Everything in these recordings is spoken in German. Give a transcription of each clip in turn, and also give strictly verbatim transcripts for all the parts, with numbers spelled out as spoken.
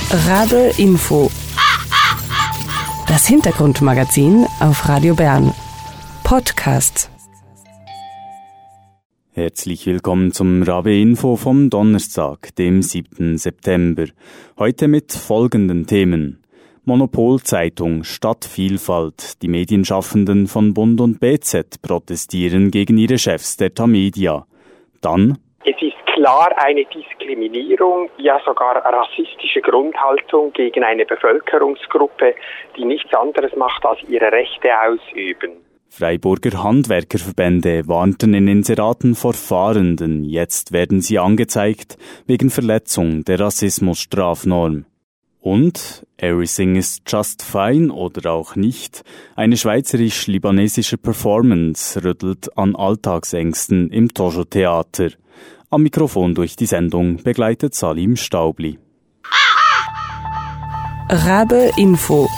Rabe Info. Das Hintergrundmagazin auf Radio Bern. Podcast. Herzlich willkommen zum Rabe Info vom Donnerstag, dem siebten September. Heute mit folgenden Themen. Monopolzeitung statt Vielfalt. Die Medienschaffenden von Bund und B Z protestieren gegen ihre Chefs der Tamedia. Dann: Es ist klar eine Diskriminierung, ja sogar rassistische Grundhaltung gegen eine Bevölkerungsgruppe, die nichts anderes macht, als ihre Rechte ausüben. Freiburger Handwerkerverbände warnten in Inseraten vor Fahrenden. Jetzt werden sie angezeigt wegen Verletzung der Rassismusstrafnorm. Und Everything is just fine oder auch nicht. Eine schweizerisch-libanesische Performance rüttelt an Alltagsängsten im Tojo-Theater. Am Mikrofon durch die Sendung begleitet Salim Staubli. Rabe Info.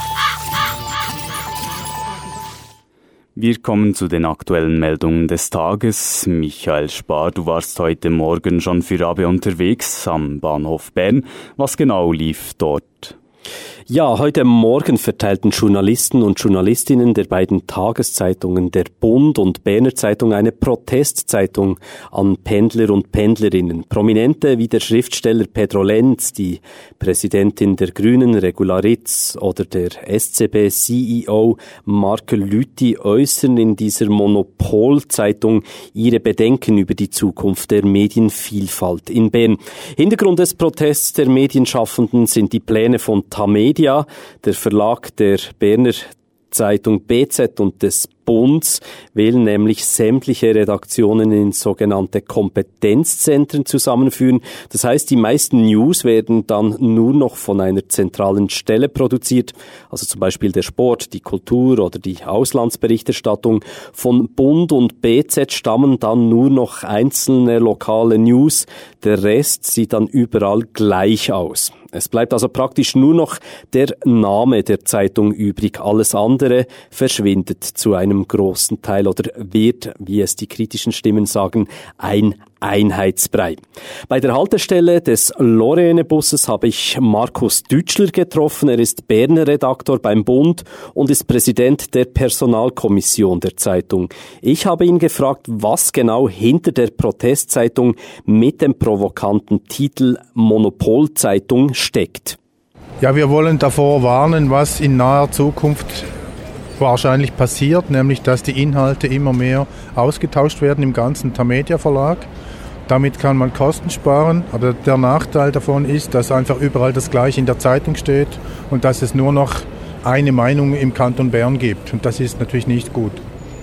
Wir kommen zu den aktuellen Meldungen des Tages. Michael Spar, du warst heute Morgen schon für Rabe unterwegs am Bahnhof Bern. Was genau lief dort? Ja, heute Morgen verteilten Journalisten und Journalistinnen der beiden Tageszeitungen der Bund und Berner Zeitung eine Protestzeitung an Pendler und Pendlerinnen. Prominente wie der Schriftsteller Pedro Lenz, die Präsidentin der Grünen Regula Ritz oder der S C B-C E O Marco Lüthi äußern in dieser Monopolzeitung ihre Bedenken über die Zukunft der Medienvielfalt in Bern. Hintergrund des Protests der Medienschaffenden sind die Pläne von Tamedia, der Verlag der Berner Zeitung B Z und des Bunds, wählen nämlich sämtliche Redaktionen in sogenannte Kompetenzzentren zusammenführen. Das heißt, die meisten News werden dann nur noch von einer zentralen Stelle produziert, also zum Beispiel der Sport, die Kultur oder die Auslandsberichterstattung. Von Bund und B Z stammen dann nur noch einzelne lokale News. Der Rest sieht dann überall gleich aus. Es bleibt also praktisch nur noch der Name der Zeitung übrig. Alles andere verschwindet zu einem großen Teil oder wird, wie es die kritischen Stimmen sagen, ein Einheitsbrei. Bei der Haltestelle des Lorraine-Busses habe ich Markus Dütschler getroffen. Er ist Berner Redaktor beim Bund und ist Präsident der Personalkommission der Zeitung. Ich habe ihn gefragt, was genau hinter der Protestzeitung mit dem provokanten Titel Monopolzeitung steckt. Ja, wir wollen davor warnen, was in naher Zukunft wahrscheinlich passiert, nämlich dass die Inhalte immer mehr ausgetauscht werden im ganzen Tamedia Verlag. Damit kann man Kosten sparen, aber der Nachteil davon ist, dass einfach überall das Gleiche in der Zeitung steht und dass es nur noch eine Meinung im Kanton Bern gibt. Und das ist natürlich nicht gut.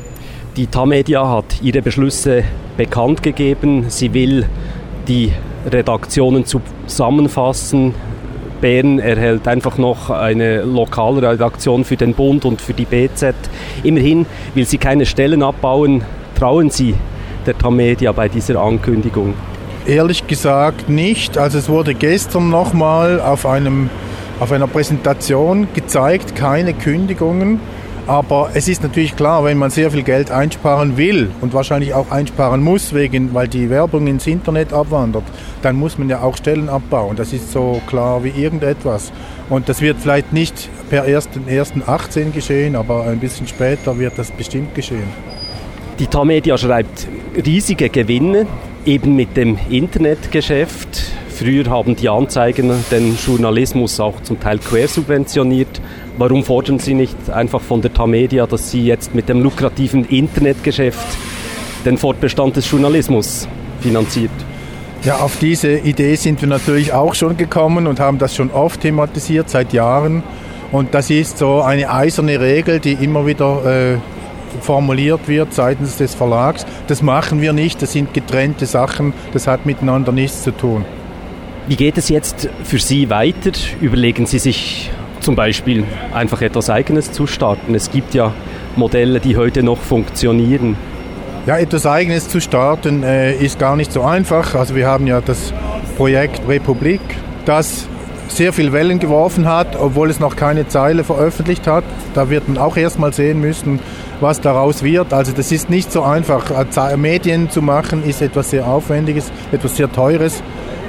Die Tamedia hat ihre Beschlüsse bekannt gegeben. Sie will die Redaktionen zusammenfassen. Bern erhält einfach noch eine lokale Redaktion für den Bund und für die B Z. Immerhin will sie keine Stellen abbauen. Trauen Sie der Tamedia bei dieser Ankündigung? Ehrlich gesagt nicht. Also es wurde gestern nochmal auf einem, auf einer Präsentation gezeigt, keine Kündigungen. Aber es ist natürlich klar, wenn man sehr viel Geld einsparen will und wahrscheinlich auch einsparen muss, wegen, weil die Werbung ins Internet abwandert, dann muss man ja auch Stellen abbauen. Das ist so klar wie irgendetwas. Und das wird vielleicht nicht per ersten ersten achtzehn geschehen, aber ein bisschen später wird das bestimmt geschehen. Die Tamedia schreibt riesige Gewinne, eben mit dem Internetgeschäft. Früher haben die Anzeigen den Journalismus auch zum Teil quersubventioniert. Warum fordern Sie nicht einfach von der Tamedia, dass sie jetzt mit dem lukrativen Internetgeschäft den Fortbestand des Journalismus finanziert? Ja, auf diese Idee sind wir natürlich auch schon gekommen und haben das schon oft thematisiert, seit Jahren. Und das ist so eine eiserne Regel, die immer wieder äh, formuliert wird seitens des Verlags. Das machen wir nicht, das sind getrennte Sachen, das hat miteinander nichts zu tun. Wie geht es jetzt für Sie weiter? Überlegen Sie sich zum Beispiel einfach etwas Eigenes zu starten? Es gibt ja Modelle, die heute noch funktionieren. Ja, etwas Eigenes zu starten äh, ist gar nicht so einfach. Also wir haben ja das Projekt Republik, das sehr viel Wellen geworfen hat, obwohl es noch keine Zeile veröffentlicht hat. Da wird man auch erst mal sehen müssen, was daraus wird. Also das ist nicht so einfach. Medien zu machen ist etwas sehr Aufwendiges, etwas sehr Teures.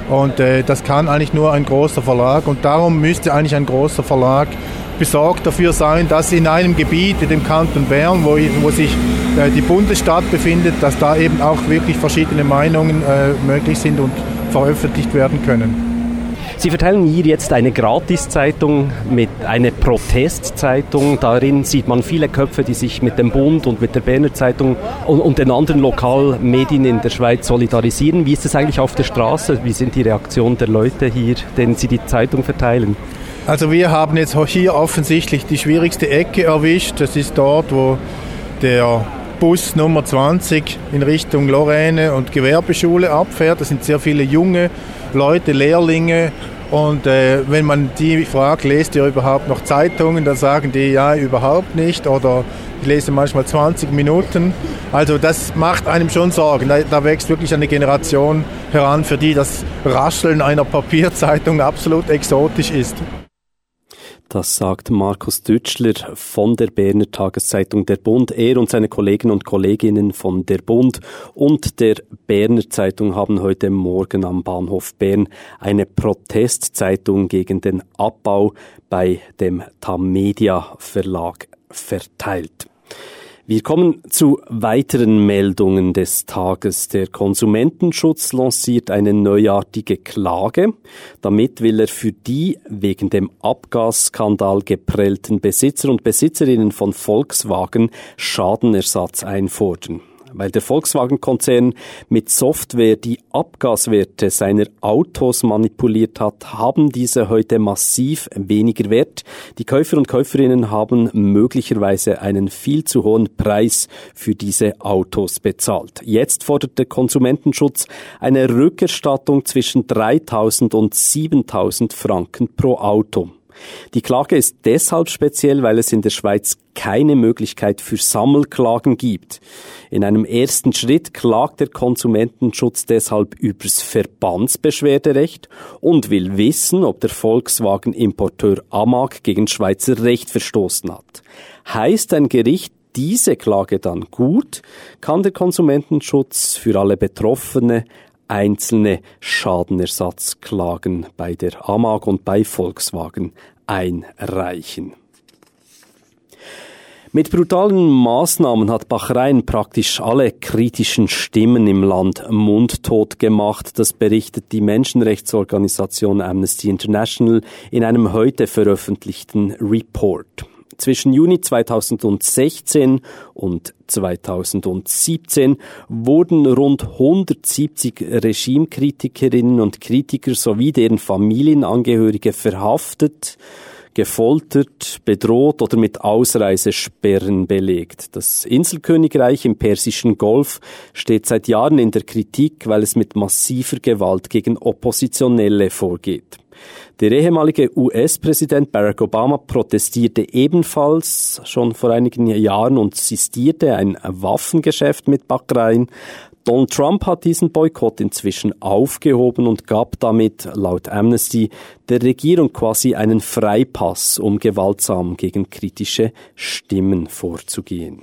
Und äh, das kann eigentlich nur ein großer Verlag. Und darum müsste eigentlich ein großer Verlag besorgt dafür sein, dass in einem Gebiet wie dem Kanton Bern, wo, wo sich äh, die Bundesstadt befindet, dass da eben auch wirklich verschiedene Meinungen äh, möglich sind und veröffentlicht werden können. Sie verteilen hier jetzt eine Gratiszeitung mit einer Protestzeitung. Darin sieht man viele Köpfe, die sich mit dem Bund und mit der Berner Zeitung und, und den anderen Lokalmedien in der Schweiz solidarisieren. Wie ist es eigentlich auf der Straße? Wie sind die Reaktionen der Leute hier, denen Sie die Zeitung verteilen? Also wir haben jetzt hier offensichtlich die schwierigste Ecke erwischt. Das ist dort, wo der Bus Nummer zwanzig in Richtung Lorraine und Gewerbeschule abfährt. Das sind sehr viele junge Leute, Lehrlinge. Und äh, wenn man die fragt, lest ihr überhaupt noch Zeitungen, dann sagen die, ja, überhaupt nicht. Oder ich lese manchmal zwanzig Minuten. Also das macht einem schon Sorgen. Da, da wächst wirklich eine Generation heran, für die das Rascheln einer Papierzeitung absolut exotisch ist. Das sagt Markus Dütschler von der Berner Tageszeitung Der Bund. Er und seine Kollegen und Kolleginnen von Der Bund und der Berner Zeitung haben heute Morgen am Bahnhof Bern eine Protestzeitung gegen den Abbau bei dem Tamedia Verlag verteilt. Wir kommen zu weiteren Meldungen des Tages. Der Konsumentenschutz lanciert eine neuartige Klage. Damit will er für die wegen dem Abgasskandal geprellten Besitzer und Besitzerinnen von Volkswagen Schadenersatz einfordern. Weil der Volkswagen-Konzern mit Software die Abgaswerte seiner Autos manipuliert hat, haben diese heute massiv weniger Wert. Die Käufer und Käuferinnen haben möglicherweise einen viel zu hohen Preis für diese Autos bezahlt. Jetzt fordert der Konsumentenschutz eine Rückerstattung zwischen dreitausend und siebentausend Franken pro Auto. Die Klage ist deshalb speziell, weil es in der Schweiz keine Möglichkeit für Sammelklagen gibt. In einem ersten Schritt klagt der Konsumentenschutz deshalb übers Verbandsbeschwerderecht und will wissen, ob der Volkswagen-Importeur Amag gegen Schweizer Recht verstoßen hat. Heißt ein Gericht diese Klage dann gut, kann der Konsumentenschutz für alle Betroffene einzelne Schadenersatzklagen bei der Amag und bei Volkswagen einreichen. Mit brutalen Maßnahmen hat Bahrain praktisch alle kritischen Stimmen im Land mundtot gemacht. Das berichtet die Menschenrechtsorganisation Amnesty International in einem heute veröffentlichten Report. Zwischen Juni zweitausendsechzehn und zweitausendsiebzehn wurden rund hundertsiebzig Regimekritikerinnen und Kritiker sowie deren Familienangehörige verhaftet, gefoltert, bedroht oder mit Ausreisesperren belegt. Das Inselkönigreich im Persischen Golf steht seit Jahren in der Kritik, weil es mit massiver Gewalt gegen Oppositionelle vorgeht. Der ehemalige U S-Präsident Barack Obama protestierte ebenfalls schon vor einigen Jahren und sistierte ein Waffengeschäft mit Bahrain. Donald Trump hat diesen Boykott inzwischen aufgehoben und gab damit, laut Amnesty, der Regierung quasi einen Freipass, um gewaltsam gegen kritische Stimmen vorzugehen.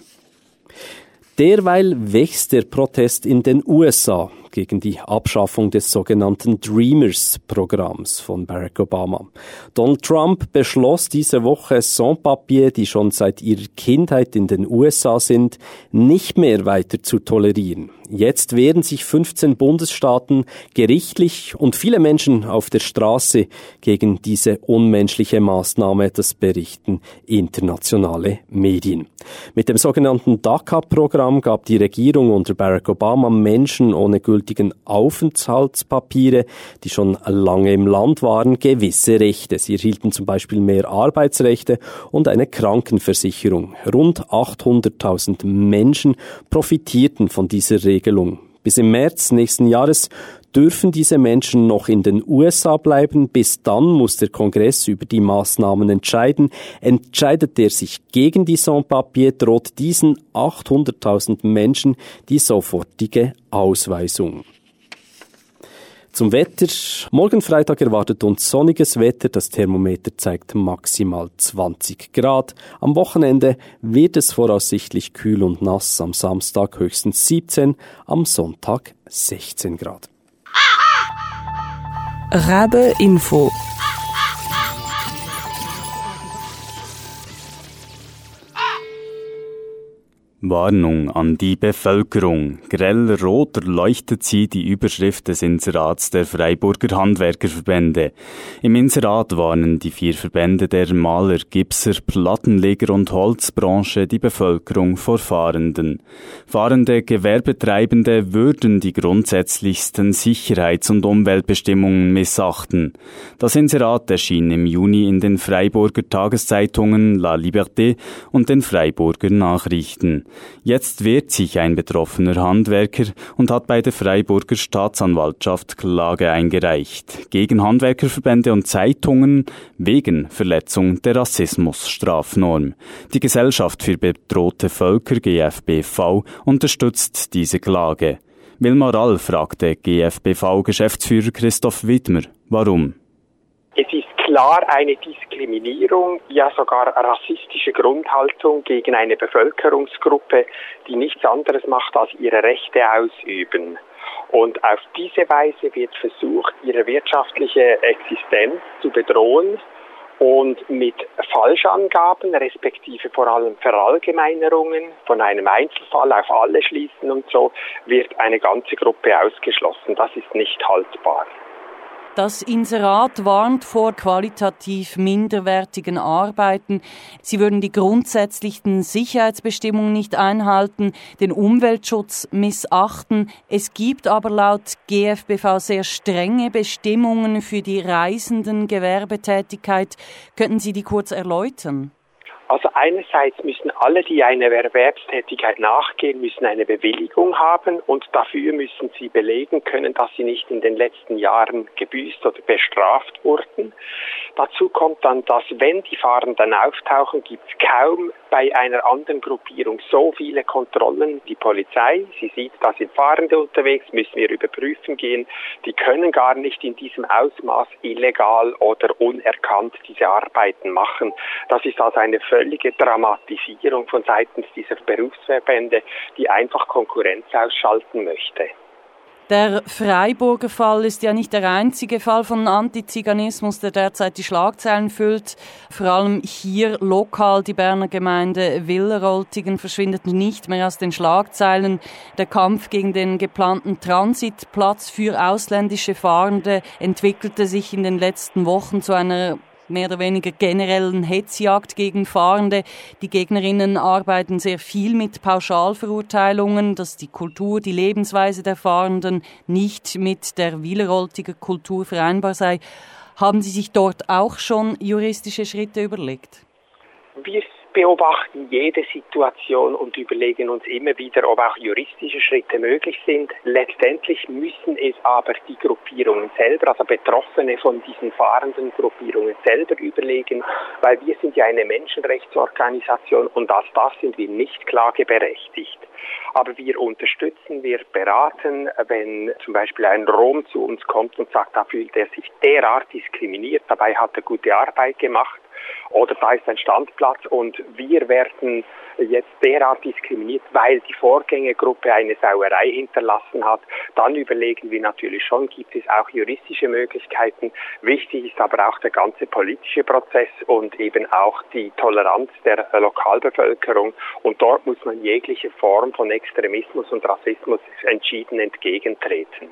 Derweil wächst der Protest in den U S A gegen die Abschaffung des sogenannten Dreamers-Programms von Barack Obama. Donald Trump beschloss diese Woche, Sans-Papiers, die schon seit ihrer Kindheit in den U S A sind, nicht mehr weiter zu tolerieren. Jetzt wehren sich fünfzehn Bundesstaaten gerichtlich und viele Menschen auf der Straße gegen diese unmenschliche Maßnahme, das berichten internationale Medien. Mit dem sogenannten DACA-Programm gab die Regierung unter Barack Obama Menschen ohne gültigen Aufenthaltspapiere, die schon lange im Land waren, gewisse Rechte. Sie erhielten zum Beispiel mehr Arbeitsrechte und eine Krankenversicherung. Rund achthunderttausend Menschen profitierten von dieser Regelung. Bis im März nächsten Jahres dürfen diese Menschen noch in den U S A bleiben. Bis dann muss der Kongress über die Maßnahmen entscheiden. Entscheidet er sich gegen die Sans-Papiers, droht diesen achthunderttausend Menschen die sofortige Ausweisung. Zum Wetter. Morgen Freitag erwartet uns sonniges Wetter. Das Thermometer zeigt maximal zwanzig Grad. Am Wochenende wird es voraussichtlich kühl und nass. Am Samstag höchstens siebzehn, am Sonntag sechzehn Grad. Rabe Info. Warnung an die Bevölkerung. Grell rot leuchtet sie die Überschrift des Inserats der Freiburger Handwerkerverbände. Im Inserat warnen die vier Verbände der Maler, Gipser, Plattenleger und Holzbranche die Bevölkerung vor Fahrenden. Fahrende Gewerbetreibende würden die grundsätzlichsten Sicherheits- und Umweltbestimmungen missachten. Das Inserat erschien im Juni in den Freiburger Tageszeitungen La Liberté und den Freiburger Nachrichten. Jetzt wehrt sich ein betroffener Handwerker und hat bei der Freiburger Staatsanwaltschaft Klage eingereicht. Gegen Handwerkerverbände und Zeitungen wegen Verletzung der Rassismusstrafnorm. Die Gesellschaft für bedrohte Völker G F B V unterstützt diese Klage. Wilmar All fragte G F B V-Geschäftsführer Christoph Widmer, warum? Es ist klar eine Diskriminierung, ja sogar rassistische Grundhaltung gegen eine Bevölkerungsgruppe, die nichts anderes macht, als ihre Rechte ausüben. Und auf diese Weise wird versucht, ihre wirtschaftliche Existenz zu bedrohen und mit Falschangaben, respektive vor allem Verallgemeinerungen, von einem Einzelfall auf alle schließen und so, wird eine ganze Gruppe ausgeschlossen. Das ist nicht haltbar. Das Inserat warnt vor qualitativ minderwertigen Arbeiten. Sie würden die grundsätzlichen Sicherheitsbestimmungen nicht einhalten, den Umweltschutz missachten. Es gibt aber laut G F B V sehr strenge Bestimmungen für die Reisendengewerbetätigkeit. Könnten Sie die kurz erläutern? Also einerseits müssen alle, die einer Erwerbstätigkeit nachgehen, müssen eine Bewilligung haben und dafür müssen sie belegen können, dass sie nicht in den letzten Jahren gebüßt oder bestraft wurden. Dazu kommt dann, dass wenn die Fahrenden auftauchen, gibt es kaum bei einer anderen Gruppierung so viele Kontrollen. Die Polizei, sie sieht, da sind Fahrende unterwegs, müssen wir überprüfen gehen. Die können gar nicht in diesem Ausmaß illegal oder unerkannt diese Arbeiten machen. Das ist also eine völlige Dramatisierung von seitens dieser Berufsverbände, die einfach Konkurrenz ausschalten möchte. Der Freiburger Fall ist ja nicht der einzige Fall von Antiziganismus, der derzeit die Schlagzeilen füllt. Vor allem hier lokal die Berner Gemeinde Wileroltigen verschwindet nicht mehr aus den Schlagzeilen. Der Kampf gegen den geplanten Transitplatz für ausländische Fahrende entwickelte sich in den letzten Wochen zu einer mehr oder weniger generellen Hetzjagd gegen Fahrende. Die Gegnerinnen arbeiten sehr viel mit Pauschalverurteilungen, dass die Kultur, die Lebensweise der Fahrenden nicht mit der Wileroltiger Kultur vereinbar sei. Haben Sie sich dort auch schon juristische Schritte überlegt? Wir beobachten jede Situation und überlegen uns immer wieder, ob auch juristische Schritte möglich sind. Letztendlich müssen es aber die Gruppierungen selber, also Betroffene von diesen fahrenden Gruppierungen selber überlegen, weil wir sind ja eine Menschenrechtsorganisation und als das sind wir nicht klageberechtigt. Aber wir unterstützen, wir beraten, wenn zum Beispiel ein Rom zu uns kommt und sagt, da fühlt er sich derart diskriminiert, dabei hat er gute Arbeit gemacht. Oder da ist ein Standplatz und wir werden jetzt derart diskriminiert, weil die Vorgängergruppe eine Sauerei hinterlassen hat. Dann überlegen wir natürlich schon, gibt es auch juristische Möglichkeiten. Wichtig ist aber auch der ganze politische Prozess und eben auch die Toleranz der Lokalbevölkerung. Und dort muss man jegliche Form von Extremismus und Rassismus entschieden entgegentreten.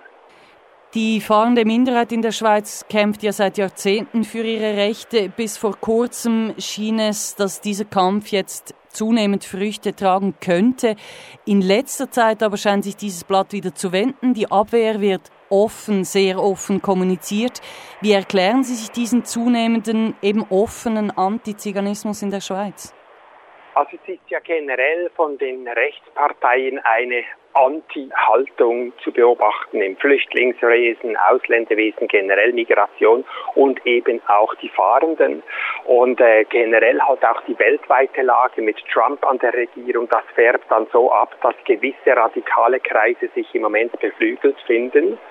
Die fahrende Minderheit in der Schweiz kämpft ja seit Jahrzehnten für ihre Rechte. Bis vor kurzem schien es, dass dieser Kampf jetzt zunehmend Früchte tragen könnte. In letzter Zeit aber scheint sich dieses Blatt wieder zu wenden. Die Abwehr wird offen, sehr offen kommuniziert. Wie erklären Sie sich diesen zunehmenden, eben offenen Antiziganismus in der Schweiz? Also es ist ja generell von den Rechtsparteien eine Anti-Haltung zu beobachten im Flüchtlingswesen, Ausländerwesen, generell Migration und eben auch die Fahrenden. Und äh, generell halt auch die weltweite Lage mit Trump an der Regierung, das färbt dann so ab, dass gewisse radikale Kreise sich im Moment beflügelt finden.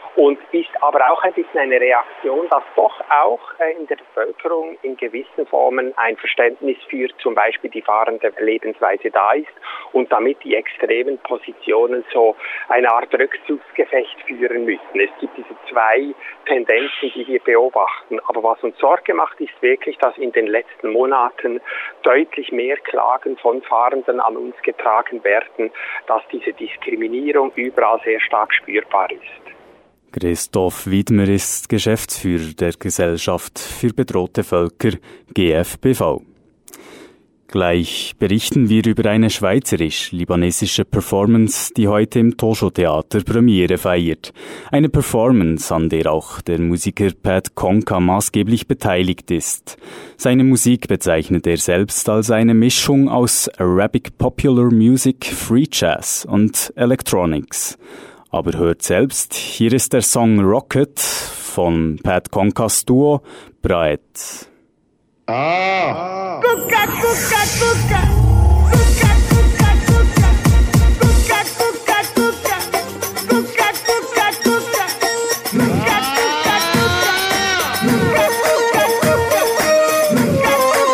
und ist aber auch ein bisschen eine Reaktion, dass doch auch in der Bevölkerung in gewissen Formen ein Verständnis für zum Beispiel die fahrende Lebensweise da ist und damit die extremen Positionen so eine Art Rückzugsgefecht führen müssen. Es gibt diese zwei Tendenzen, die wir beobachten. Aber was uns Sorge macht, ist wirklich, dass in den letzten Monaten deutlich mehr Klagen von Fahrenden an uns getragen werden, dass diese Diskriminierung überall sehr stark spürbar ist. Christoph Widmer ist Geschäftsführer der Gesellschaft für bedrohte Völker G F B V. Gleich berichten wir über eine schweizerisch-libanesische Performance, die heute im Tosho-Theater Premiere feiert. Eine Performance, an der auch der Musiker Pat Conca maßgeblich beteiligt ist. Seine Musik bezeichnet er selbst als eine Mischung aus Arabic Popular Music, Free Jazz und Electronics. Aber hört selbst, hier ist der Song Rocket von Pat Concas Duo Braet. Ah! Cuca, cuca, cuca! Cuca, cuca, cuca! Cuca, cuca, cuca! Cuca, cuca, cuca! Cuca, cuca, cuca! Cuca, cuca, cuca! Cuca,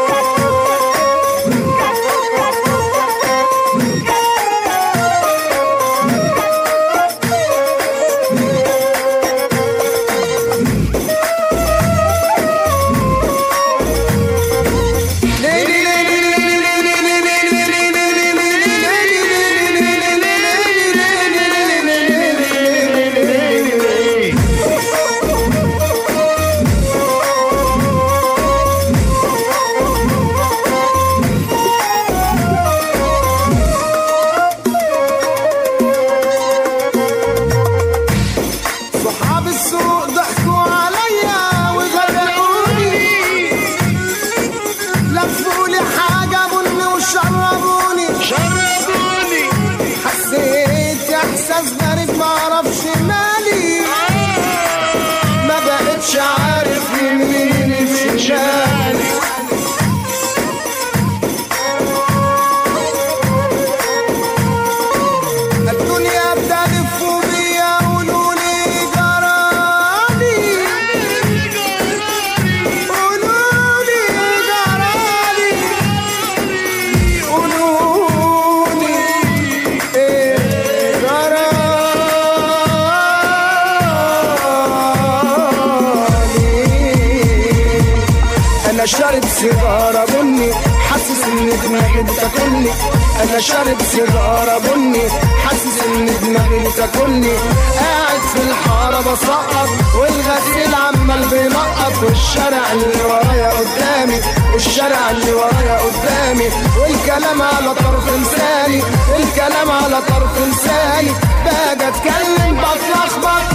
شارب سيجارة بني حاسس ان دماغي بتاكلني انا شارب سيجارة بني حاسس ان دماغي بتاكلني قاعد في الحارة بسقط والغسيل عمال بينقط والشارع اللي ورايا قدامي والشارع اللي ورايا قدامي والكلام على طرف لساني الكلام على طرف لساني باجي اتكلم بتلخبط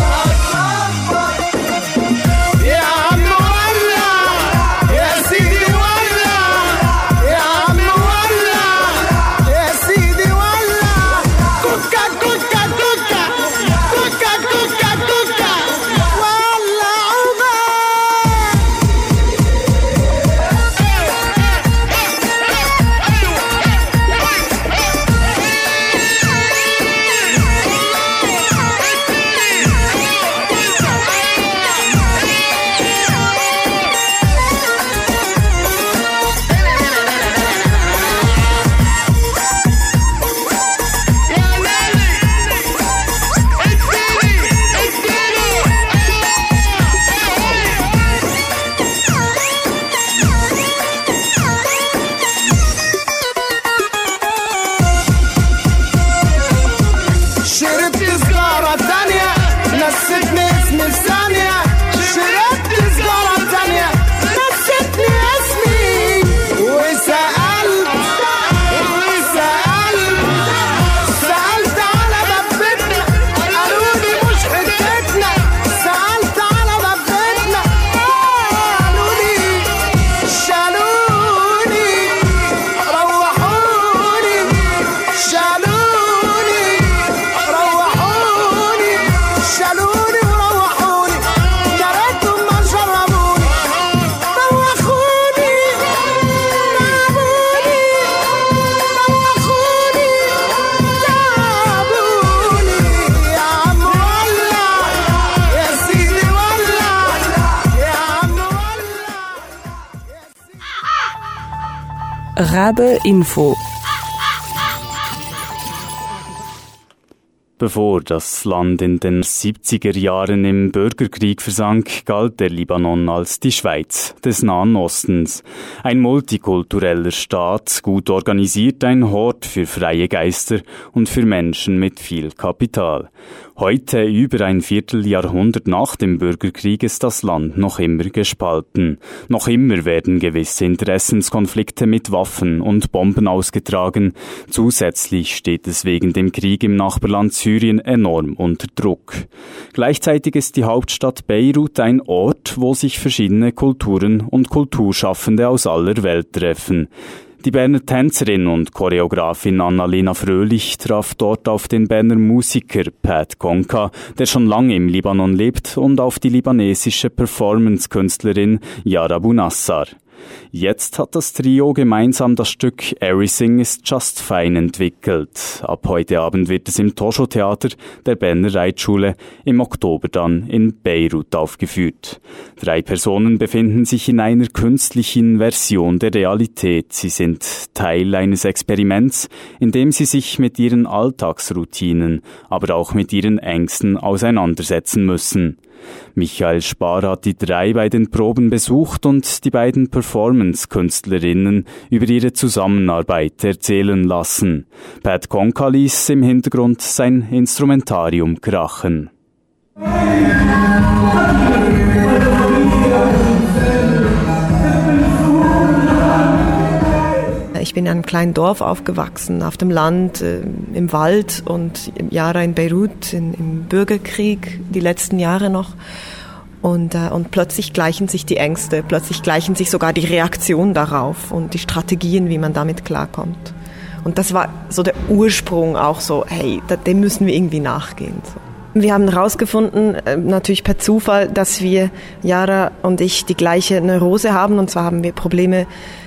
يا عم Rabe Info. Bevor das Land in den siebziger Jahren im Bürgerkrieg versank, galt der Libanon als die Schweiz des Nahen Ostens. Ein multikultureller Staat, gut organisiert, ein Hort für freie Geister und für Menschen mit viel Kapital. Heute, über ein Vierteljahrhundert nach dem Bürgerkrieg, ist das Land noch immer gespalten. Noch immer werden gewisse Interessenskonflikte mit Waffen und Bomben ausgetragen. Zusätzlich steht es wegen dem Krieg im Nachbarland Syrien enorm unter Druck. Gleichzeitig ist die Hauptstadt Beirut ein Ort, wo sich verschiedene Kulturen und Kulturschaffende aus aller Welt treffen. Die Berner Tänzerin und Choreografin Annalena Fröhlich traf dort auf den Berner Musiker Pat Conca, der schon lange im Libanon lebt, und auf die libanesische Performance-Künstlerin Yara Bunassar. Jetzt hat das Trio gemeinsam das Stück Everything is Just Fine entwickelt. Ab heute Abend wird es im Tosho-Theater der Berner Reitschule, im Oktober dann in Beirut aufgeführt. Drei Personen befinden sich in einer künstlichen Version der Realität. Sie sind Teil eines Experiments, in dem sie sich mit ihren Alltagsroutinen, aber auch mit ihren Ängsten auseinandersetzen müssen. Michael Spar hat die drei bei den Proben besucht und die beiden Performance-Künstlerinnen über ihre Zusammenarbeit erzählen lassen. Pat Conca ließ im Hintergrund sein Instrumentarium krachen. Ich bin in einem kleinen Dorf aufgewachsen, auf dem Land, äh, im Wald und Jahre in Beirut, in, im Bürgerkrieg, die letzten Jahre noch. Und, äh, und plötzlich gleichen sich die Ängste, plötzlich gleichen sich sogar die Reaktionen darauf und die Strategien, wie man damit klarkommt. Und das war so der Ursprung auch so, hey, da, dem müssen wir irgendwie nachgehen. So. Wir haben herausgefunden, äh, natürlich per Zufall, dass wir, Yara und ich, die gleiche Neurose haben. Und zwar haben wir Probleme,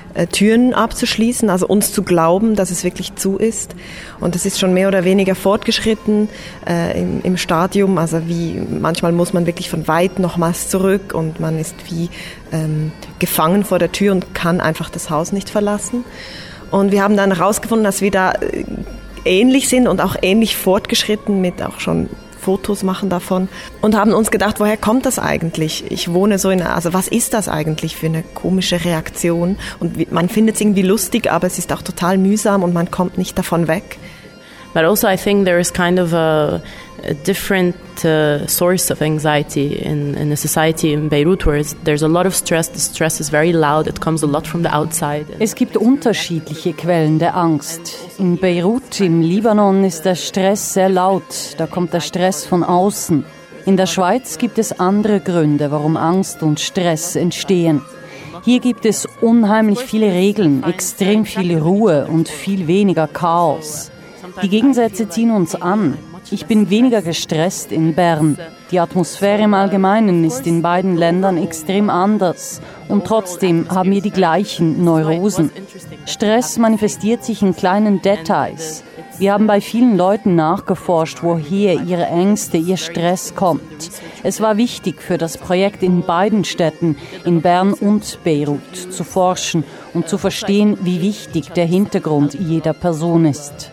Türen abzuschließen, also uns zu glauben, dass es wirklich zu ist. Und das ist schon mehr oder weniger fortgeschritten äh, im, im Stadium. Also wie manchmal muss man wirklich von weit nochmals zurück und man ist wie ähm, gefangen vor der Tür und kann einfach das Haus nicht verlassen. Und wir haben dann herausgefunden, dass wir da äh, ähnlich sind und auch ähnlich fortgeschritten mit auch schon Fotos machen davon und haben uns gedacht, woher kommt das eigentlich? Ich wohne so in einer, also was ist das eigentlich für eine komische Reaktion? Und man findet es irgendwie lustig, aber es ist auch total mühsam und man kommt nicht davon weg. But also I think there is kind of a, a different uh, source of anxiety in, in a society in Beirut where there's a lot of stress. The stress is very loud. It comes a lot from the outside. Es gibt unterschiedliche Quellen der Angst. In Beirut, im Libanon, ist der Stress sehr laut. Da kommt der Stress von außen. In der Schweiz gibt es andere Gründe, warum Angst und Stress entstehen. Hier gibt es unheimlich viele Regeln, extrem viel Ruhe und viel weniger Chaos. Die Gegensätze ziehen uns an. Ich bin weniger gestresst in Bern. Die Atmosphäre im Allgemeinen ist in beiden Ländern extrem anders. Und trotzdem haben wir die gleichen Neurosen. Stress manifestiert sich in kleinen Details. Wir haben bei vielen Leuten nachgeforscht, woher ihre Ängste, ihr Stress kommt. Es war wichtig für das Projekt in beiden Städten, in Bern und Beirut, zu forschen und zu verstehen, wie wichtig der Hintergrund jeder Person ist.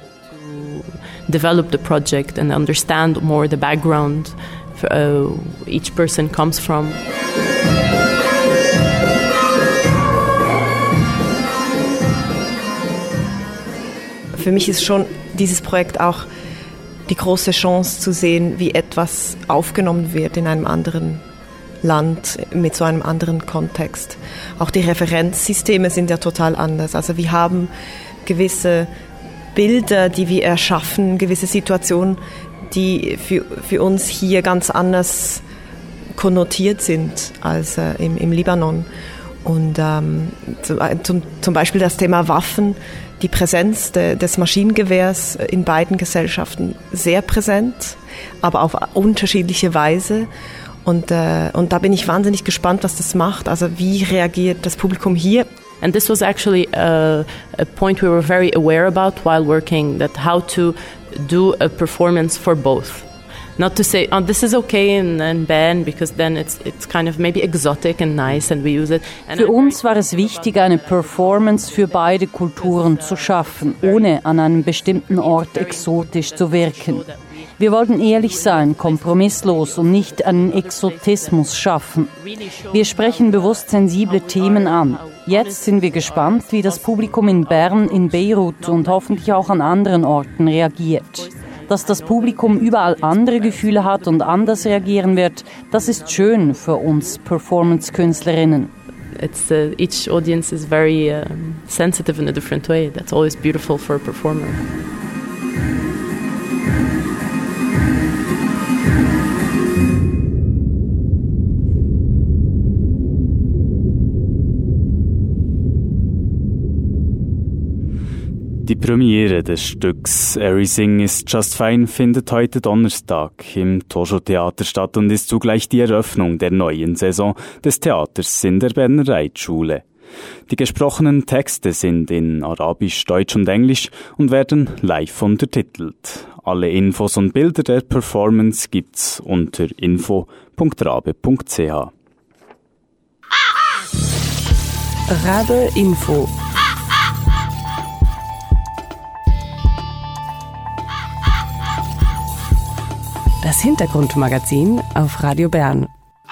Develop the project and understand more the background uh, each person comes from. Für mich ist schon dieses Projekt auch die große Chance zu sehen, wie etwas aufgenommen wird in einem anderen Land mit so einem anderen Kontext. Auch die Referenzsysteme sind ja total anders. Also wir haben gewisse Bilder, die wir erschaffen, gewisse Situationen, die für, für uns hier ganz anders konnotiert sind als äh, im, im Libanon. Und ähm, zum, zum Beispiel das Thema Waffen, die Präsenz de, des Maschinengewehrs in beiden Gesellschaften sehr präsent, aber auf unterschiedliche Weise. Und, äh, und da bin ich wahnsinnig gespannt, was das macht. Also wie reagiert das Publikum hier? And this was actually a, a point we were very aware about while working, that how to do a performance for both. not to say, oh, this is okay in, in Bern, because then it's it's kind of maybe exotic and nice and we use it. And für uns war es wichtig, eine Performance für beide Kulturen zu schaffen, ohne an einem bestimmten Ort exotisch zu wirken. Wir wollten ehrlich sein, kompromisslos und nicht einen Exotismus schaffen. Wir sprechen bewusst sensible Themen an. Jetzt sind wir gespannt, wie das Publikum in Bern, in Beirut und hoffentlich auch an anderen Orten reagiert. Dass das Publikum überall andere Gefühle hat und anders reagieren wird, das ist schön für uns Performance-Künstlerinnen. It's, uh, each audience is very uh, sensitive in a different way. That's always beautiful for a performer. Die Premiere des Stücks Everything is Just Fine findet heute Donnerstag im Tosho Theater statt und ist zugleich die Eröffnung der neuen Saison des Theaters in der Berner Reitschule. Die gesprochenen Texte sind in Arabisch, Deutsch und Englisch und werden live untertitelt. Alle Infos und Bilder der Performance gibt's unter info punkt rabe punkt c h. Rabe Info. Das Hintergrundmagazin auf Radio Bern.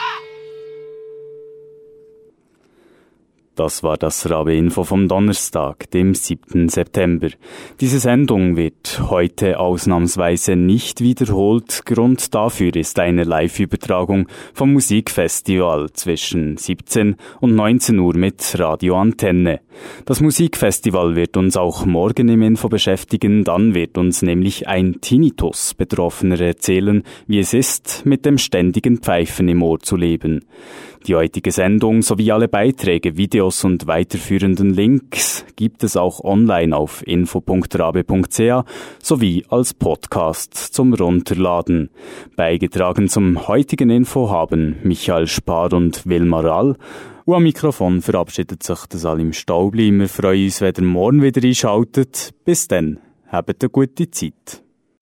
Das war das Rabe-Info vom Donnerstag, dem siebten September. Diese Sendung wird heute ausnahmsweise nicht wiederholt. Grund dafür ist eine Live-Übertragung vom Musikfestival zwischen siebzehn und neunzehn Uhr mit Radio Antenne. Das Musikfestival wird uns auch morgen im Info beschäftigen. Dann wird uns nämlich ein Tinnitus-Betroffener erzählen, wie es ist, mit dem ständigen Pfeifen im Ohr zu leben. Die heutige Sendung sowie alle Beiträge, Videos und weiterführenden Links gibt es auch online auf info punkt rabe punkt c h sowie als Podcast zum Runterladen. Beigetragen zum heutigen Info haben Michael Spar und Wilmar Rall. Und am Mikrofon verabschiedet sich das Salim Staubli. Wir freuen uns, wenn ihr morgen wieder einschaltet. Bis dann, habt eine gute Zeit.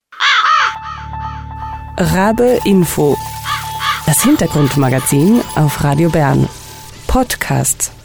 Rabe Info. Das Hintergrundmagazin auf Radio Bern. Podcast.